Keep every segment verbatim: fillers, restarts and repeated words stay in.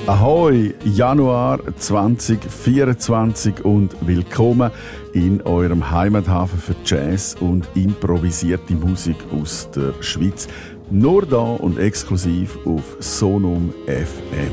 Ahoi, Januar zwanzig vierundzwanzig und willkommen in eurem Heimathafen für Jazz und improvisierte Musik aus der Schweiz. Nur da und exklusiv auf Sonum F M.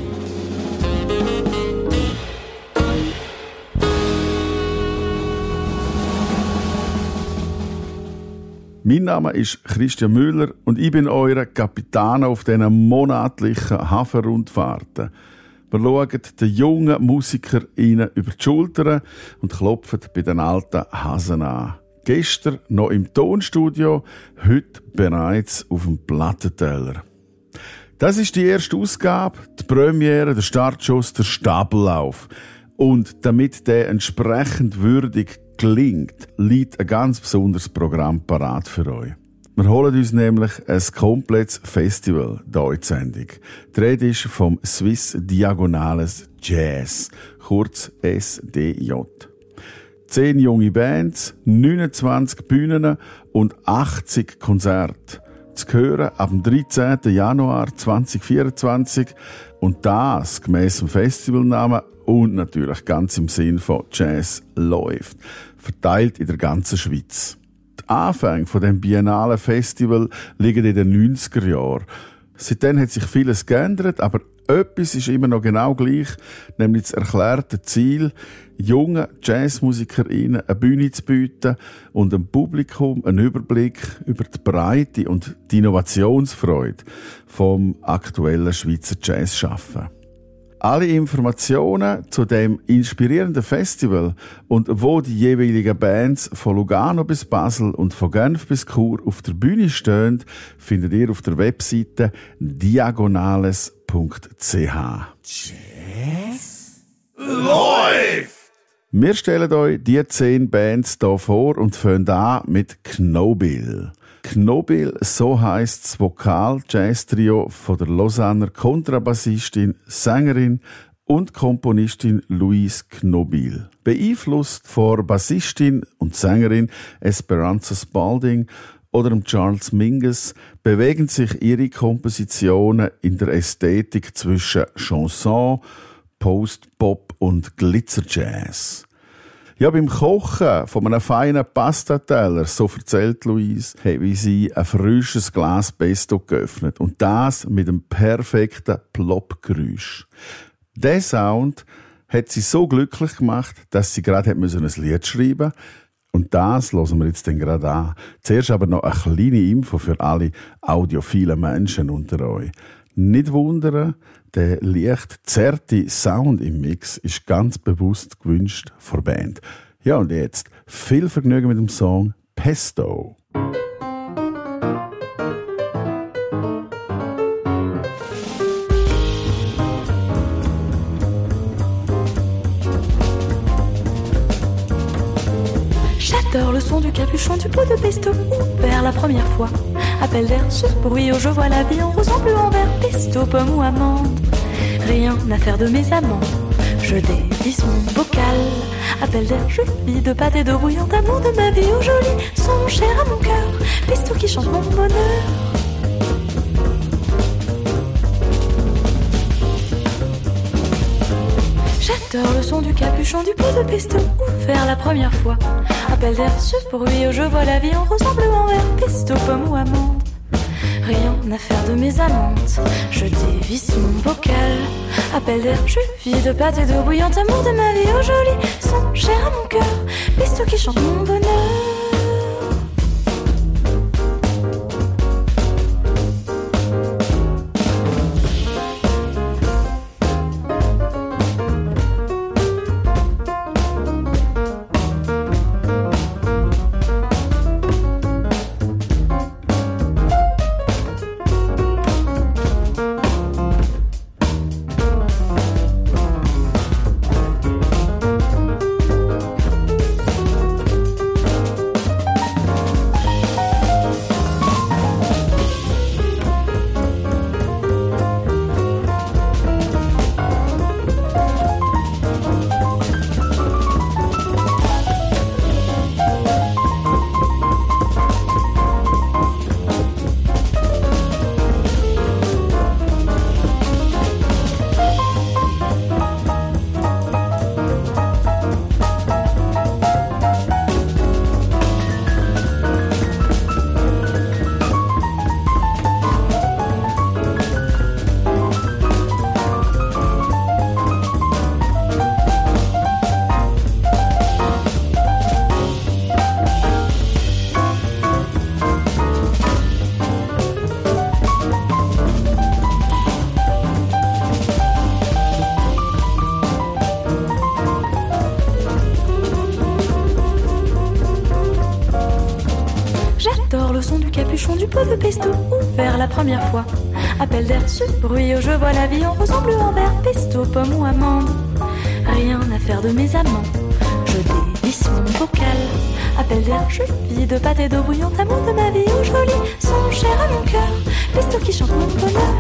Mein Name ist Christian Müller und ich bin euer Kapitän auf diesen monatlichen Hafenrundfahrten. Wir schauen den jungen MusikerInnen über die Schultern und klopfen bei den alten Hasen an. Gestern noch im Tonstudio, heute bereits auf dem Plattenteller. Das ist die erste Ausgabe, die Premiere, der Startschuss, der Stapellauf. Und damit der entsprechend würdig gelingt, liegt ein ganz besonderes Programm parat für euch. Wir holen uns nämlich ein komplettes Festival hier in die Sendung. Die Rede ist vom Swiss Diagonales Jazz, kurz S D J. Zehn junge Bands, neunundzwanzig Bühnen und achtzig Konzerte. Zu hören ab dem dreizehnten Januar zweitausendvierundzwanzig und das gemäss dem Festivalnamen und natürlich ganz im Sinn von Jazz läuft, verteilt in der ganzen Schweiz. Die Anfänge von dem biennalen Festival liegen in den neunziger Jahren. Seitdem hat sich vieles geändert, aber etwas ist immer noch genau gleich, nämlich das erklärte Ziel, jungen JazzmusikerInnen eine Bühne zu bieten und dem Publikum einen Überblick über die Breite und die Innovationsfreude vom aktuellen Schweizer Jazz schaffen. Alle Informationen zu dem inspirierenden Festival und wo die jeweiligen Bands von Lugano bis Basel und von Genf bis Chur auf der Bühne stehen, findet ihr auf der Webseite diagonales punkt c h. Jazz läuft! Wir stellen euch die zehn Bands hier vor und fangen an mit Knobil. Knobil, so heisst das Vokal-Jazz-Trio von der Lausanner Kontrabassistin, Sängerin und Komponistin Louise Knobil. Beeinflusst von Bassistin und Sängerin Esperanza Spalding oder Charles Mingus bewegen sich ihre Kompositionen in der Ästhetik zwischen Chanson, Post-Pop und Glitzer-Jazz. Ja, beim Kochen von einem feinen Pastateller, so erzählt Louise, habe sie ein frisches Glas Pesto geöffnet. Und das mit einem perfekten Plop-Geräusch. Der Sound hat sie so glücklich gemacht, dass sie gerade ein Lied schreiben musste. Und das hören wir jetzt dann gerade an. Zuerst aber noch eine kleine Info für alle audiophilen Menschen unter euch. Nicht wundern, der leicht zerte Sound im Mix ist ganz bewusst gewünscht von der Band. Ja, und jetzt viel Vergnügen mit dem Song Pesto. J'adore le son du capuchon du pot de pesto ouvert la première fois. Appel d'air sur bruit, oh je vois la vie en rose, en bleu, en vert, pesto, pomme ou amande. Rien à faire de mes amants, je dévisse mon bocal. Appel d'air, je vis de pâte et d'eau bouillante, amour de ma vie, oh joli, son cher à mon cœur, pesto qui chante mon bonheur. J'adore le son du capuchon du pot de pesto ouvert la première fois. Appel d'air sur bruit, oh je vois la vie en rose, en bleu, en vert, pesto, pomme ou amande. Rien à faire de mes amantes, je dévisse mon bocal. Appel d'air, je vis de pâte et d'eau bouillante, amour de ma vie, oh joli, son cher à mon cœur, pesto qui chante mon bonheur. capuchon du pot de pesto ouvert la première fois. Appel d'air, ce bruit, je vois la vie en rose, en bleu, en vert, pesto, pomme ou amande. Rien à faire de mes amants, je dévisse mon bocal. Appel d'air, je vis de pâte et d'eau bouillante, amour de ma vie, oh joli, son cher à mon cœur, pesto qui chante mon bonheur.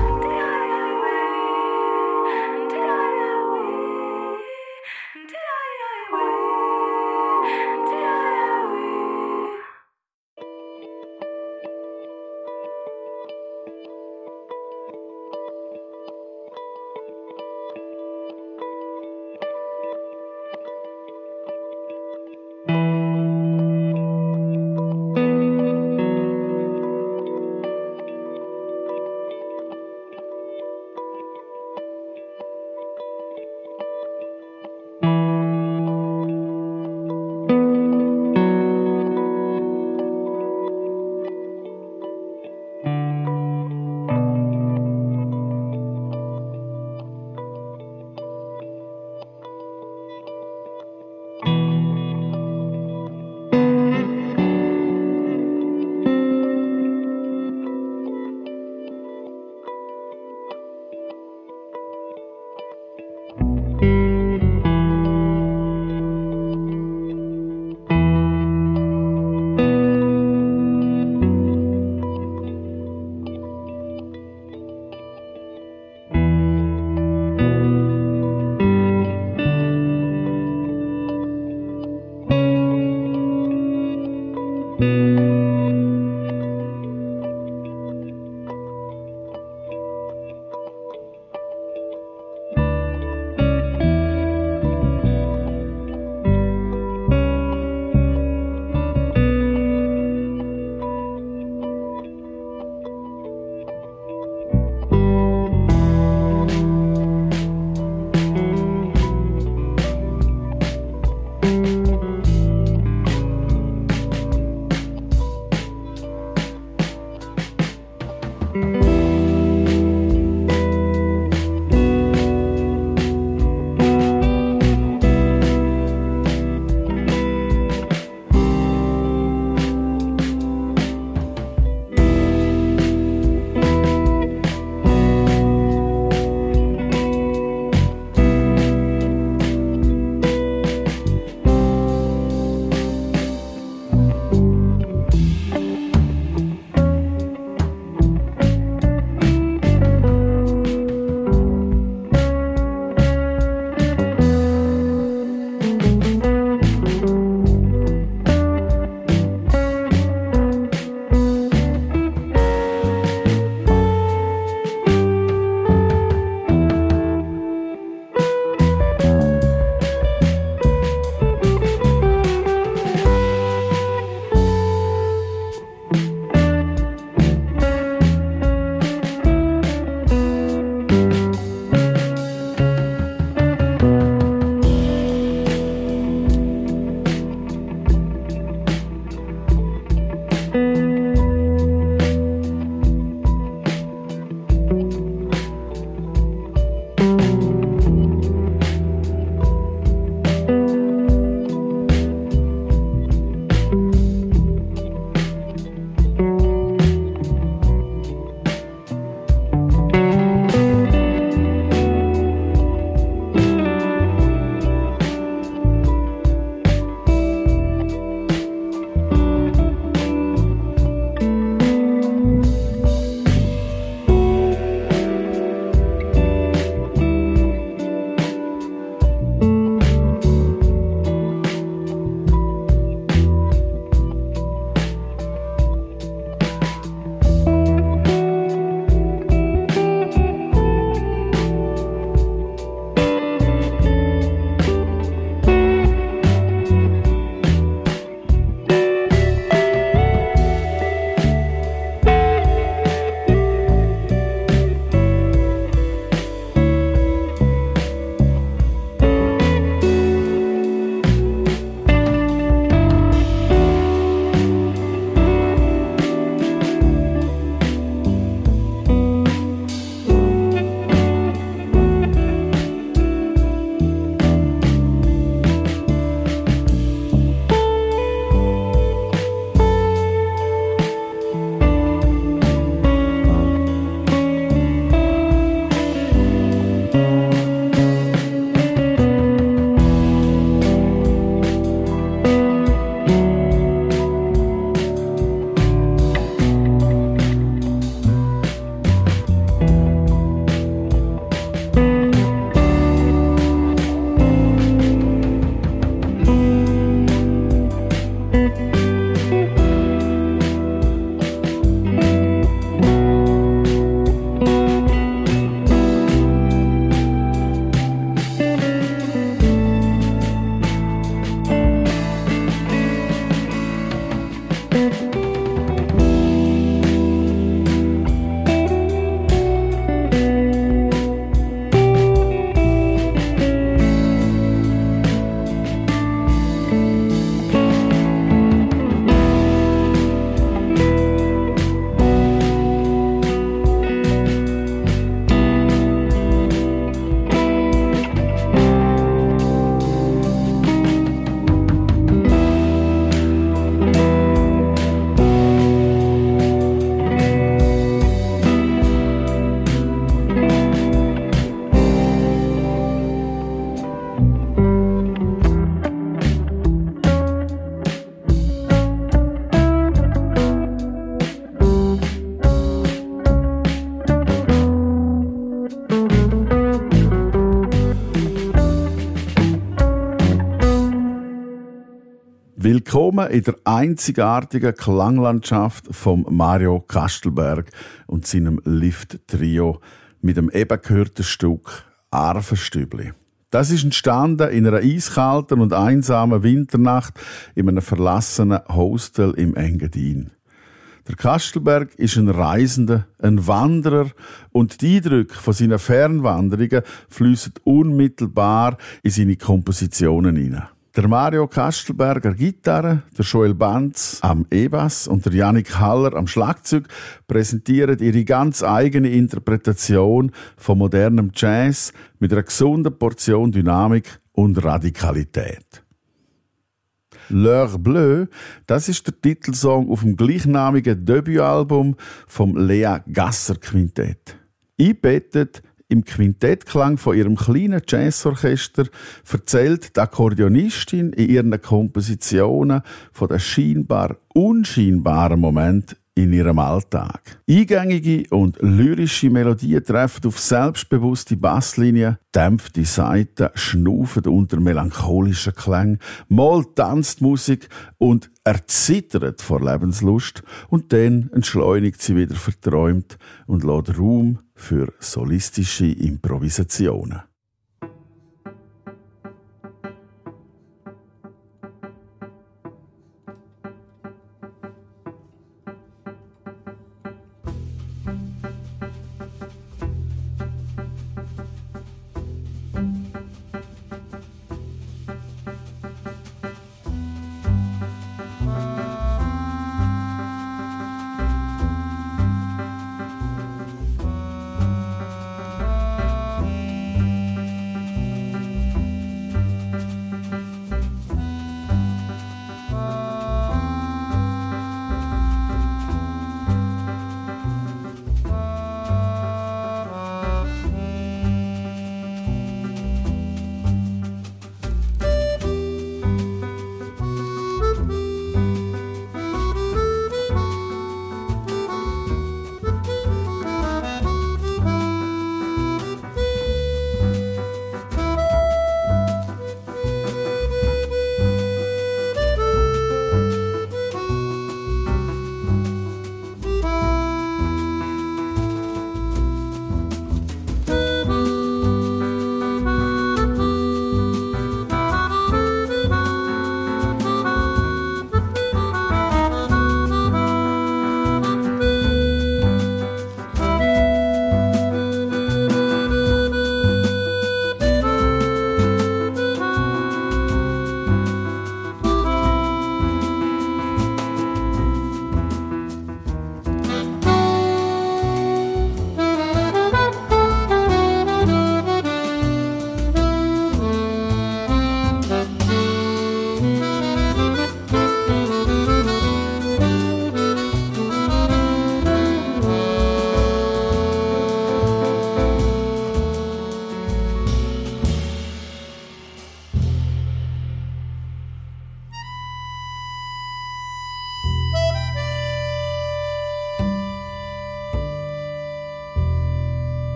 Willkommen in der einzigartigen Klanglandschaft von Mario Kastelberg und seinem Lift-Trio mit dem eben gehörten Stück Arvenstübli. Das ist entstanden in einer eiskalten und einsamen Winternacht in einem verlassenen Hostel im Engadin. Der Kastelberg ist ein Reisender, ein Wanderer und die Eindrücke von seinen Fernwanderungen fliessen unmittelbar in seine Kompositionen hinein. Der Mario Kastelberger Gitarre, der Joel Banz am E-Bass und der Jannik Haller am Schlagzeug präsentieren ihre ganz eigene Interpretation von modernem Jazz mit einer gesunden Portion Dynamik und Radikalität. L'Heure Bleue, das ist der Titelsong auf dem gleichnamigen Debütalbum vom Lea Gasser Quintett. Eingebettet im Quintettklang von ihrem kleinen Jazzorchester erzählt die Akkordeonistin in ihren Kompositionen von den scheinbar unscheinbaren Momenten in ihrem Alltag. Eingängige und lyrische Melodien treffen auf selbstbewusste Basslinien, dämpfte Saiten schnaufen unter melancholischen Klängen, mal tanzt die Musik und erzittert vor Lebenslust und dann entschleunigt sie wieder verträumt und lässt Raum für solistische Improvisationen.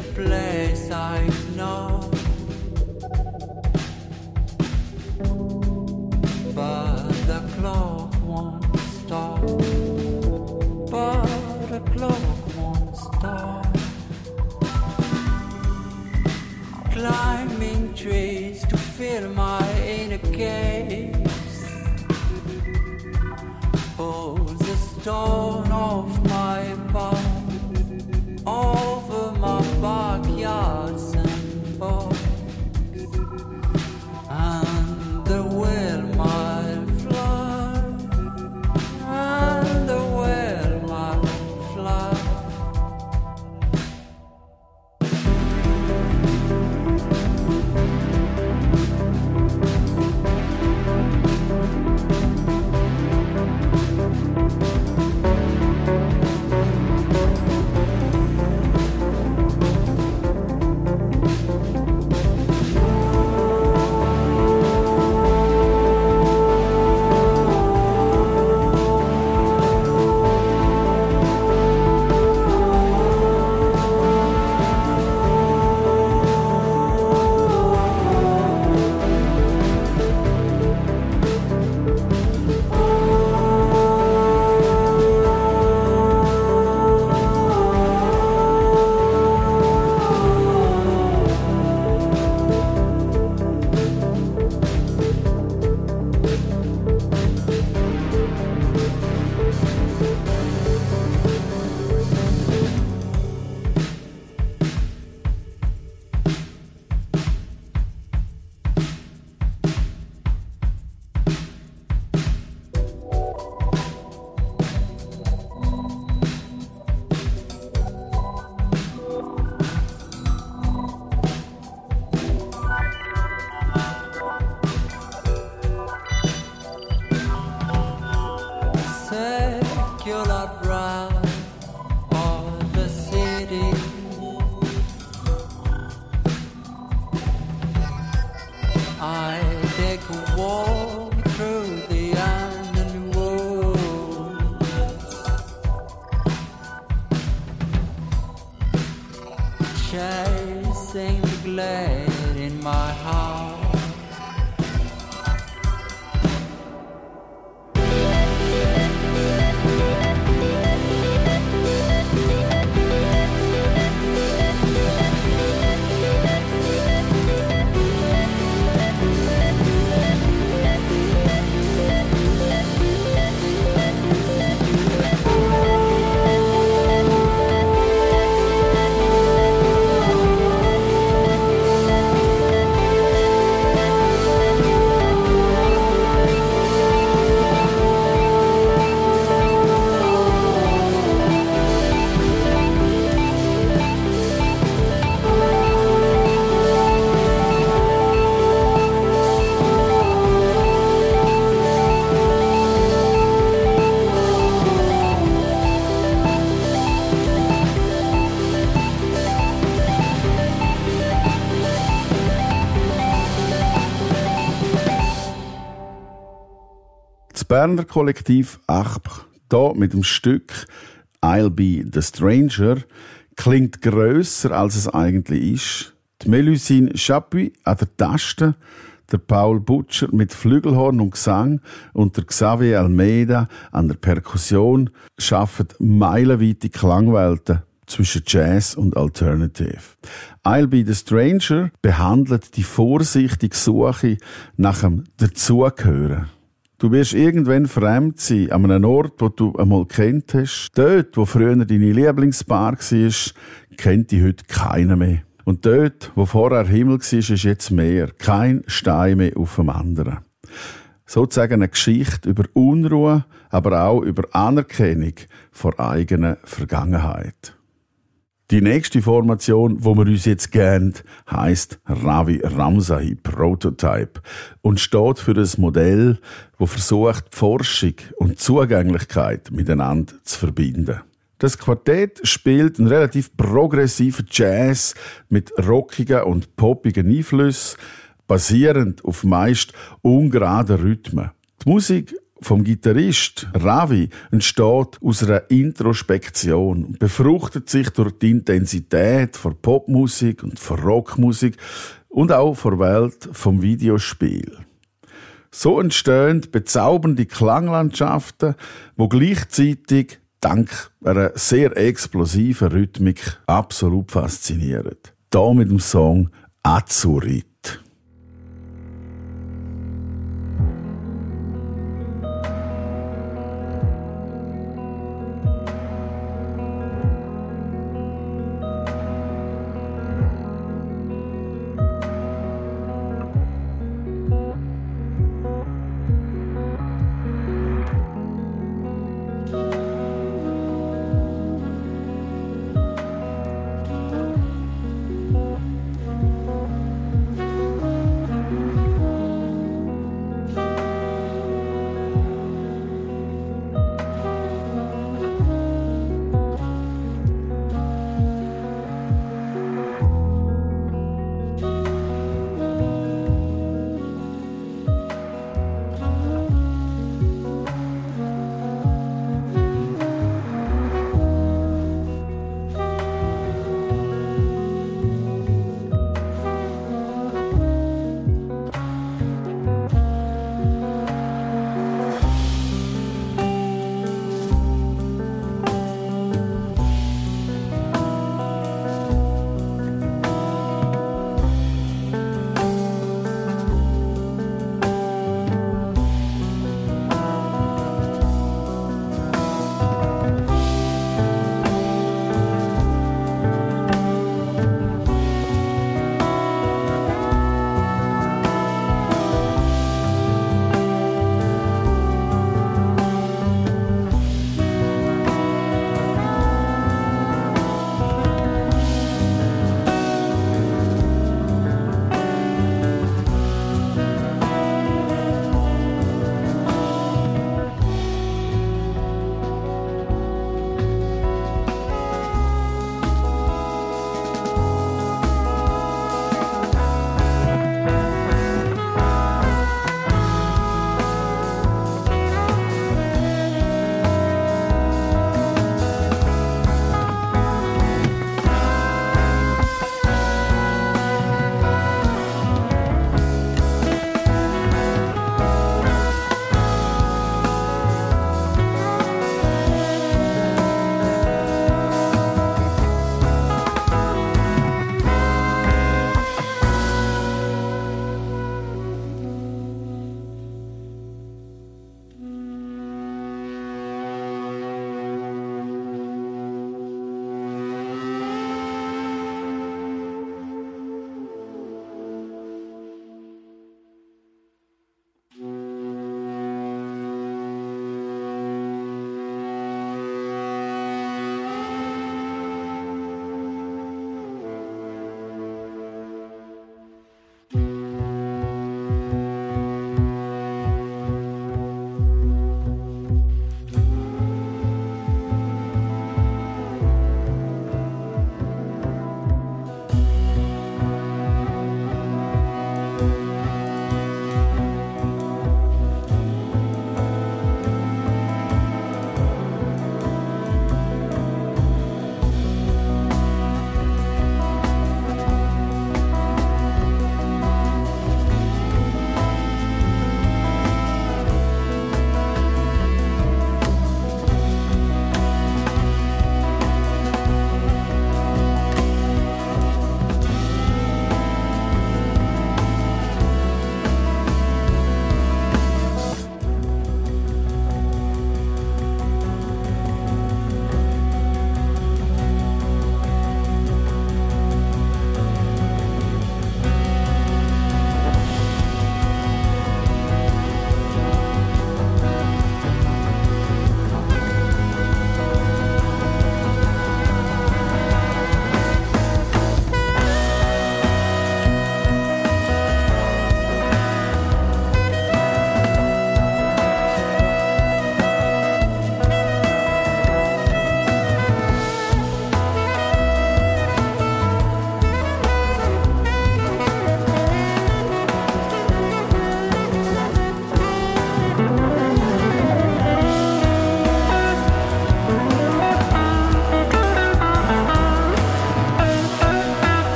a place I know, but the clock won't stop, but the clock won't stop. Climbing trees to fill my inner case, pulls the stone off my back, over my backyards and bogs, and the whale might fly, and the whale might fly. Chasing the glade in my heart. Berner Kollektiv A C P, hier mit dem Stück I'll Be the Stranger, klingt grösser, als es eigentlich ist. Die Melusine Chapuis an der Taste, der Paul Butcher mit Flügelhorn und Gesang und der Xavier Almeida an der Perkussion schaffen meilenweite Klangwelten zwischen Jazz und Alternative. I'll Be the Stranger behandelt die vorsichtige Suche nach dem Dazugehören. Du wirst irgendwann fremd sein, an einem Ort, wo du einmal kennt hast. Dort, wo früher deine Lieblingsbar war, kennt dich heute keiner mehr. Und dort, wo vorher Himmel war, ist jetzt Meer. Kein Stein mehr auf dem anderen. Sozusagen eine Geschichte über Unruhe, aber auch über Anerkennung vor eigener Vergangenheit. Die nächste Formation, wo wir uns jetzt geben, heisst Ravi Ramsay Prototype und steht für ein Modell, das versucht, Forschung und Zugänglichkeit miteinander zu verbinden. Das Quartett spielt einen relativ progressiven Jazz mit rockigen und poppigen Einflüssen, basierend auf meist ungeraden Rhythmen. Die Musik vom Gitarrist Ravi entsteht aus einer Introspektion und befruchtet sich durch die Intensität von Popmusik und von Rockmusik und auch von der Welt vom Videospiel. So entstehen bezaubernde Klanglandschaften, die gleichzeitig dank einer sehr explosiven Rhythmik absolut faszinieren. Hier mit dem Song Azurit.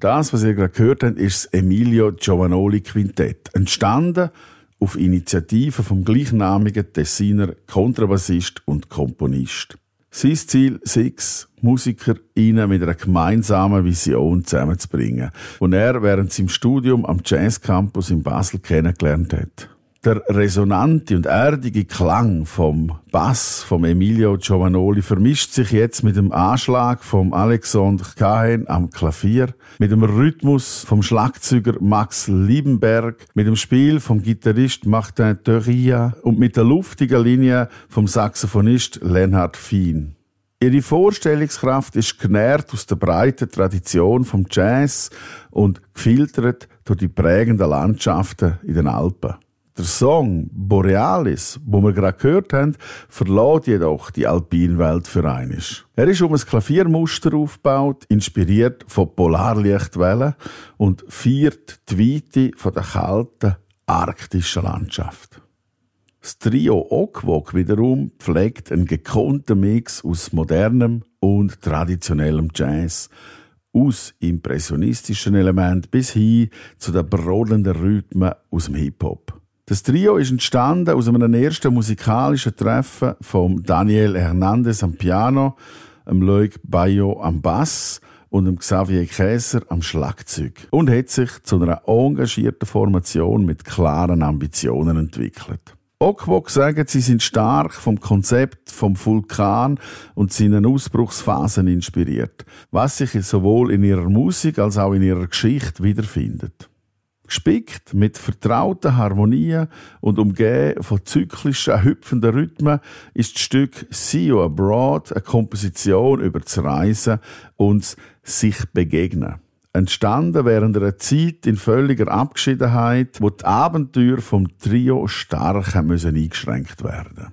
das, was ihr gerade gehört habt, ist das Emilio Giovannoli Quintett. Entstanden auf Initiative vom gleichnamigen Tessiner Kontrabassist und Komponist. Sein Ziel sechs MusikerInnen mit einer gemeinsamen Vision zusammenzubringen, die er während seinem Studium am Jazz Campus in Basel kennengelernt hat. Der resonante und erdige Klang vom Bass vom Emilio Giovannoli vermischt sich jetzt mit dem Anschlag vom Alexandre Cahen am Klavier, mit dem Rhythmus vom Schlagzeuger Max Liebenberg, mit dem Spiel vom Gitarrist Martin Thuria und mit der luftigen Linie vom Saxophonist Leonhard Fien. Ihre Vorstellungskraft ist genährt aus der breiten Tradition vom Jazz und gefiltert durch die prägenden Landschaften in den Alpen. Der Song Borealis, wo wir gerade gehört haben, verlässt jedoch die Alpinwelt für einmal. Er ist um ein Klaviermuster aufgebaut, inspiriert von Polarlichtwellen und feiert die Weite von der kalten arktischen Landschaft. Das Trio Okwok wiederum pflegt einen gekonnten Mix aus modernem und traditionellem Jazz, aus impressionistischen Elementen bis hin zu den brodelnden Rhythmen aus dem Hip-Hop. Das Trio ist entstanden aus einem ersten musikalischen Treffen von Daniel Hernandez am Piano, dem Loic Bayo am Bass und dem Xavier Käser am Schlagzeug und hat sich zu einer engagierten Formation mit klaren Ambitionen entwickelt. Okwok sagen, sie sind stark vom Konzept vom Vulkan und seinen Ausbruchsphasen inspiriert, was sich sowohl in ihrer Musik als auch in ihrer Geschichte wiederfindet. Gespickt mit vertrauten Harmonien und umgeben von zyklischen, hüpfenden Rhythmen ist das Stück «See You Abroad» eine Komposition über das Reisen und das sich begegnen. Entstanden während einer Zeit in völliger Abgeschiedenheit, wo die Abenteuer vom Trio stark müssen eingeschränkt werden.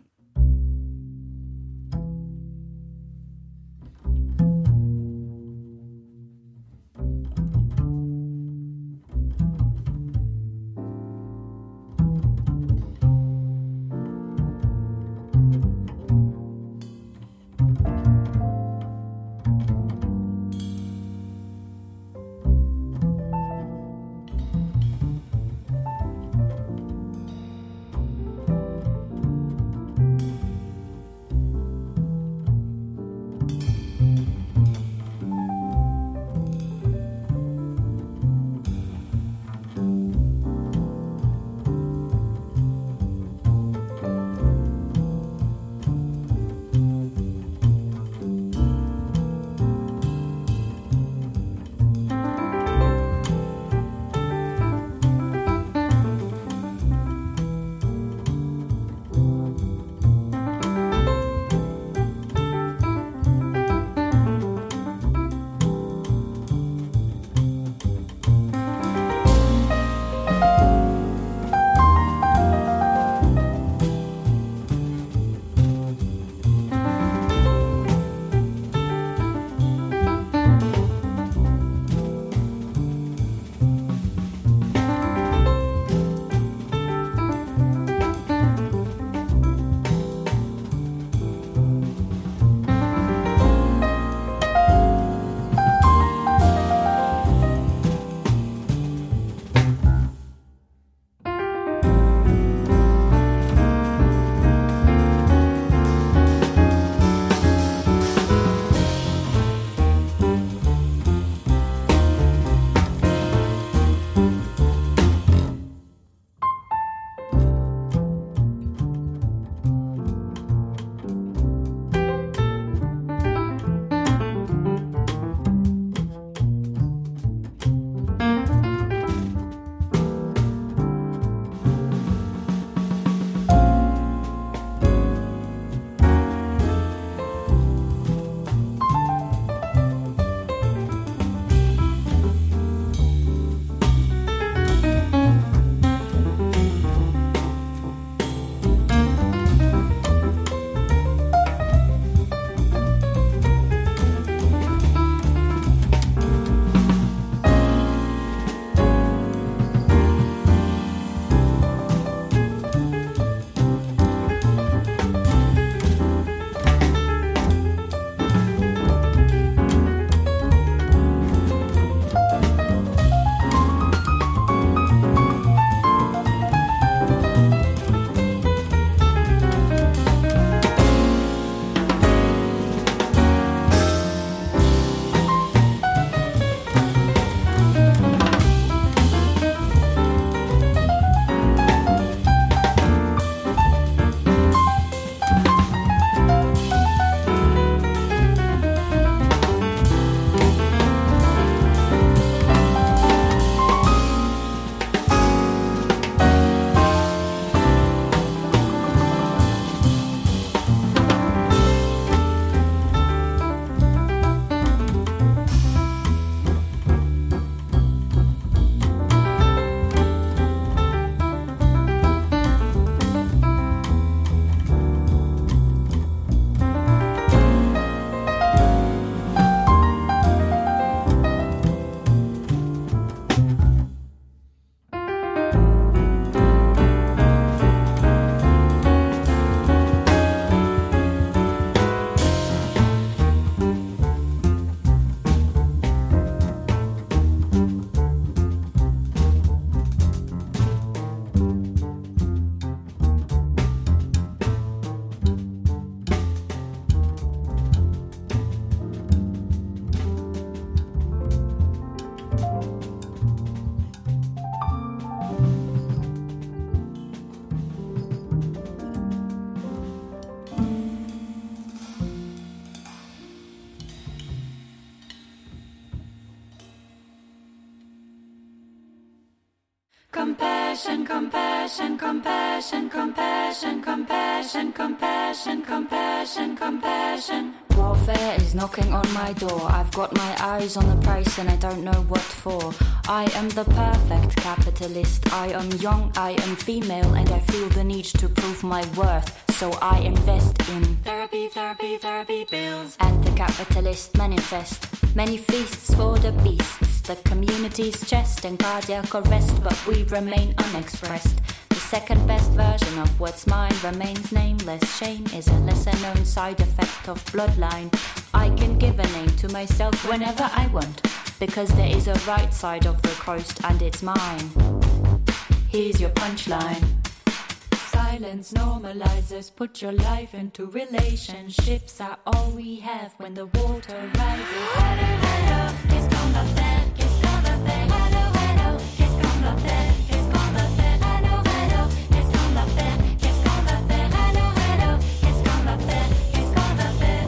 Compassion, compassion, compassion, compassion, compassion, compassion, compassion, compassion. Warfare is knocking on my door. I've got my eyes on the price and I don't know what for. I am the perfect capitalist. I am young, I am female, and I feel the need to prove my worth. So I invest in therapy, therapy, therapy bills. And the capitalist manifest. Many feasts for the beasts. The community's chest and cardiac arrest, but we remain unexpressed. The second best version of what's mine remains nameless. Shame is a lesser known side effect of bloodline. I can give a name to myself whenever I want, because there is a right side of the coast and it's mine. Here's your punchline. Silence normalizes, put your life into relationships are all we have when the water rises. Hello, hello, qu'est-ce qu'on va faire, qu'est-ce qu'on va faire, hello, hello, qu'est-ce qu'on va faire, qu'est-ce qu'on va faire, hello, hello, qu'est-ce qu'on va faire, qu'est-ce qu'on va faire, hello, hello, qu'est-ce qu'on va faire, qu'est-ce qu'on va faire.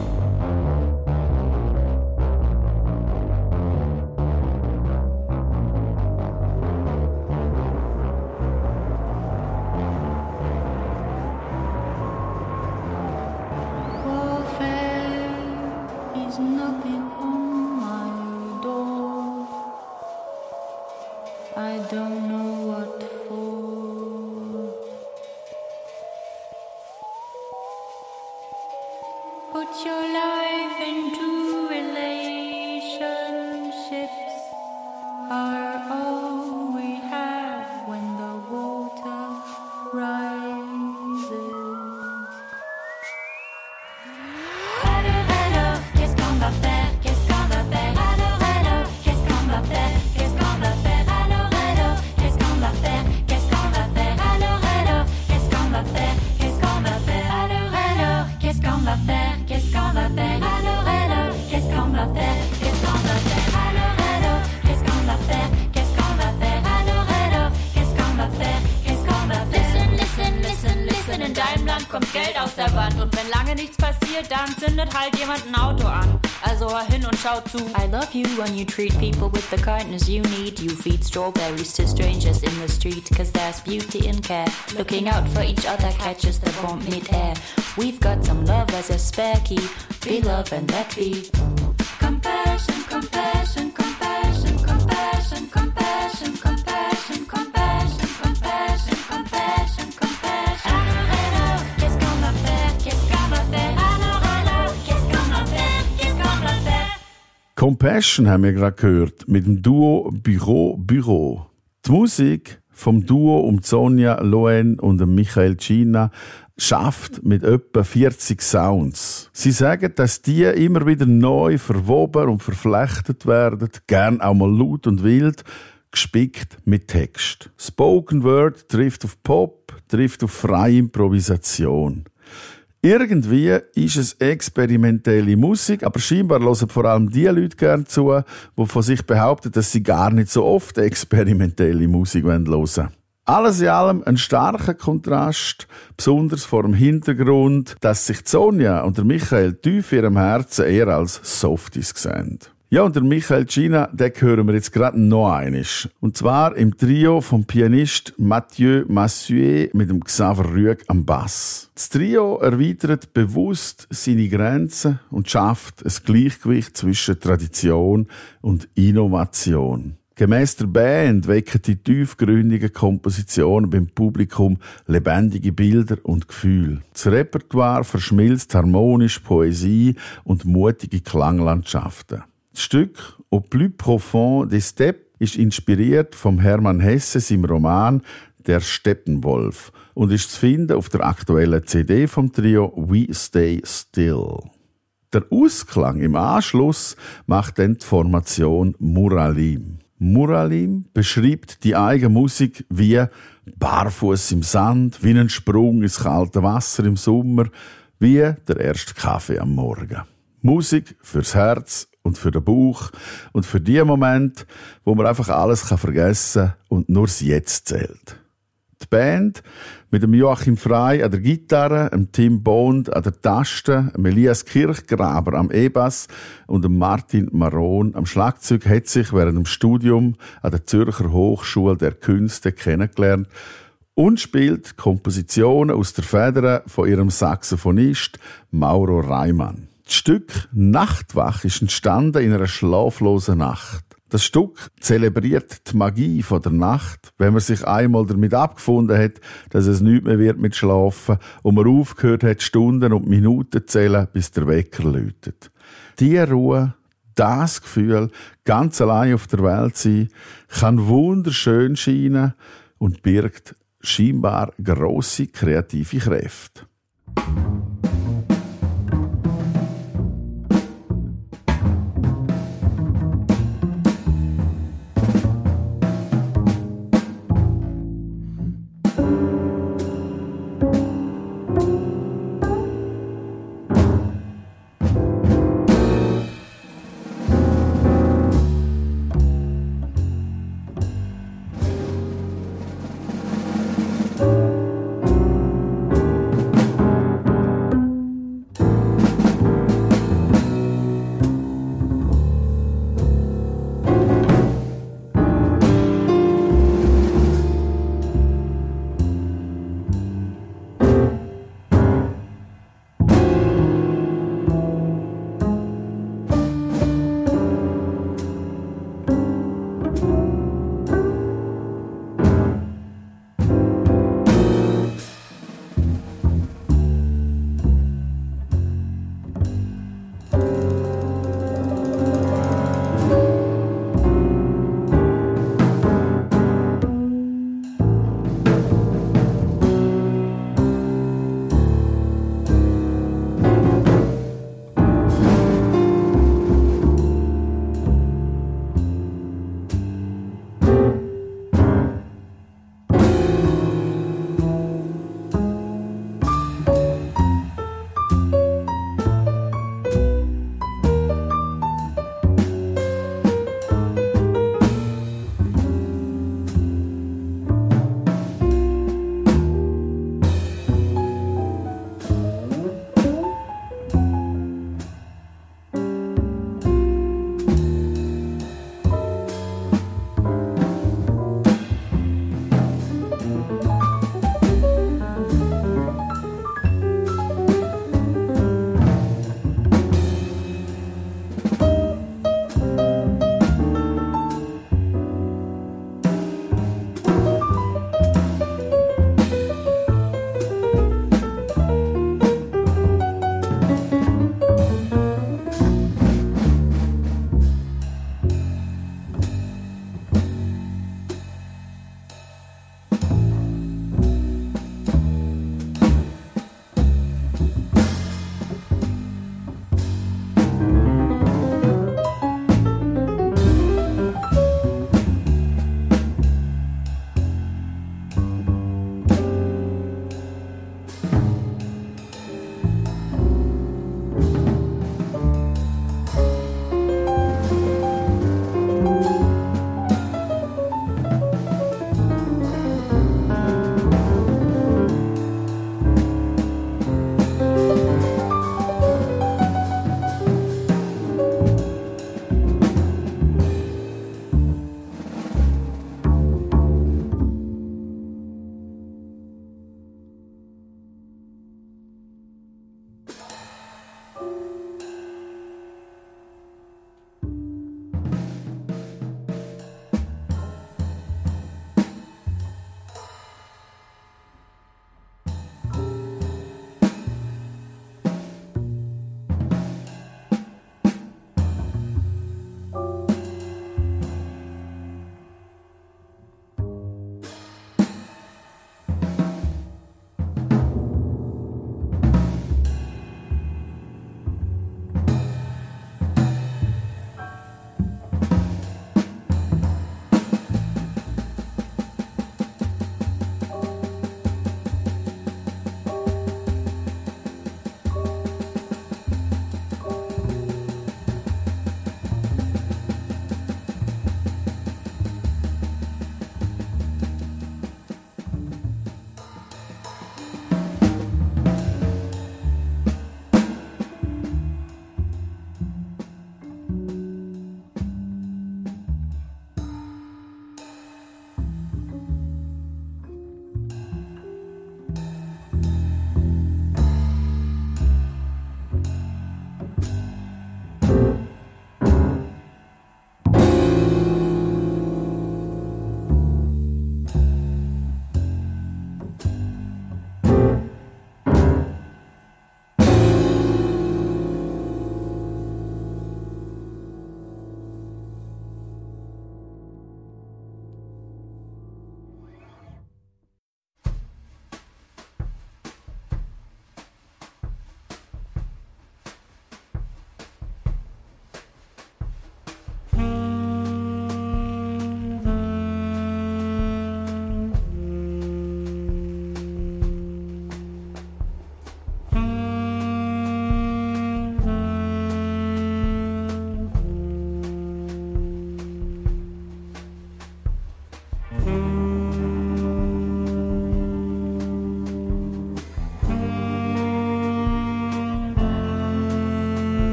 Knocking on my door. I don't know what for. Put your life into relationships are all we have when the water rises. Kommt Geld aus der Wand und wenn lange nichts passiert, dann zündet halt jemand ein Auto an. Also hör hin und schau zu. I love you when you treat people with the kindness you need. You feed strawberries to strangers in the street, cause there's beauty in care. Looking out for each other catches the bomb mid-air. We've got some love as a spare key. Be love and let be. Compassion, compassion, compassion, compassion, compassion, compassion, compassion, compassion, compassion, compassion, compassion. Compassion haben wir gerade gehört mit dem Duo Büro Büro. Die Musik vom Duo um Sonja Loen und Michael Cina schafft mit etwa vierzig Sounds. Sie sagen, dass die immer wieder neu verwoben und verflechtet werden, gern auch mal laut und wild, gespickt mit Text. Spoken Word trifft auf Pop, trifft auf freie Improvisation. Irgendwie ist es experimentelle Musik, aber scheinbar hören vor allem die Leute gerne zu, die von sich behaupten, dass sie gar nicht so oft experimentelle Musik hören wollen. Alles in allem ein starker Kontrast, besonders vor dem Hintergrund, dass sich Sonja und der Michael tief in ihrem Herzen eher als Softies sehen. Ja, und der Michael Cina, den hören wir jetzt gerade noch einmal. Und zwar im Trio vom Pianist Mathieu Massuet mit dem Xaver Rüegg am Bass. Das Trio erweitert bewusst seine Grenzen und schafft ein Gleichgewicht zwischen Tradition und Innovation. Gemäss der Band wecken die tiefgründigen Kompositionen beim Publikum lebendige Bilder und Gefühle. Das Repertoire verschmilzt harmonisch Poesie und mutige Klanglandschaften. Das Stück «Au plus profond des Steppes» ist inspiriert vom Hermann Hesse, seinem Roman «Der Steppenwolf» und ist zu finden auf der aktuellen C D vom Trio «We Stay Still». Der Ausklang im Anschluss macht dann die Formation «Muralim». Muralim beschreibt die eigene Musik wie barfuß im Sand, wie ein Sprung ins kalte Wasser im Sommer, wie der erste Kaffee am Morgen. Musik fürs Herz und für den Bauch und für die Momente, wo man einfach alles vergessen kann und nur das Jetzt zählt. die Band mit dem Joachim Frey an der Gitarre, dem Tim Bond an der Taste, dem Elias Kirchgraber am E-Bass und dem Martin Maron am Schlagzeug hat sich während dem Studium an der Zürcher Hochschule der Künste kennengelernt und spielt Kompositionen aus der Feder von ihrem Saxophonist Mauro Reimann. Das Stück Nachtwach ist entstanden in einer schlaflosen Nacht. Das Stück zelebriert die Magie von der Nacht, wenn man sich einmal damit abgefunden hat, dass es nichts mehr wird mit Schlafen und man aufgehört hat, Stunden und Minuten zu zählen, bis der Wecker läutet. Diese Ruhe, das Gefühl, ganz allein auf der Welt sein, kann wunderschön scheinen und birgt scheinbar grosse kreative Kräfte.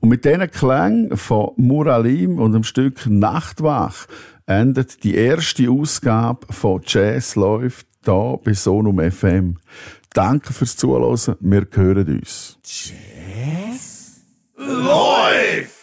mit diesen Klängen von Muralim und dem Stück Nachtwach endet die erste Ausgabe von Jazz läuft hier bei Sonum F M. Danke fürs Zuhören. Wir hören uns. Jazz läuft!